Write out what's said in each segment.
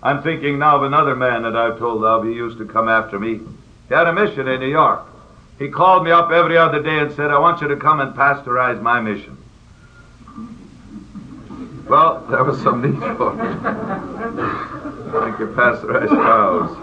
I'm thinking now of another man that I've told of. He used to come after me. He had a mission in New York. He called me up every other day and said, I want you to come and pastorize my mission. Well, there was some need for it. I could pasteurize cows.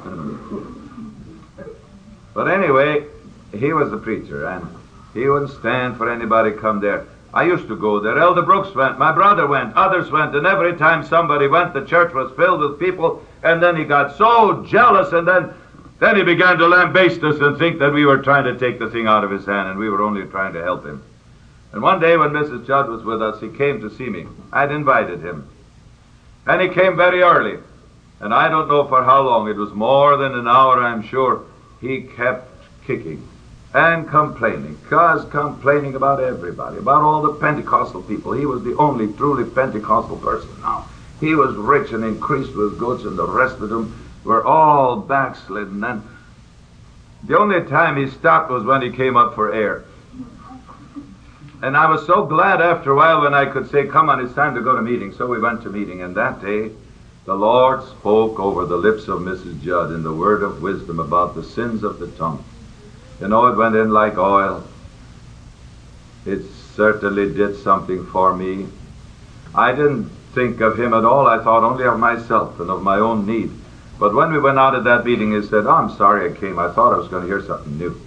But anyway, he was a preacher, and he wouldn't stand for anybody come there. I used to go there. Elder Brooks went, my brother went, others went, and every time somebody went, the church was filled with people, and then he got so jealous, and then he began to lambaste us and think that we were trying to take the thing out of his hand, and we were only trying to help him. And one day when Mrs. Judd was with us, he came to see me. I'd invited him. And he came very early. And I don't know for how long. It was more than an hour, I'm sure. He kept kicking and complaining. Complaining about everybody, about all the Pentecostal people. He was the only truly Pentecostal person now. He was rich and increased with goods, and the rest of them were all backslidden. And the only time he stopped was when he came up for air. And I was so glad after a while when I could say, come on, it's time to go to meeting. So we went to meeting, and that day the Lord spoke over the lips of Mrs. Judd in the word of wisdom about the sins of the tongue. You know, it went in like oil. It certainly did something for me. I didn't think of him at all. I thought only of myself and of my own need. But when we went out of that meeting, he said, oh, I'm sorry I came. I thought I was going to hear something new.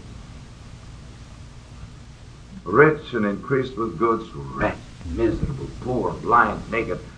Rich and increased with goods, wretched, miserable, poor, blind, naked,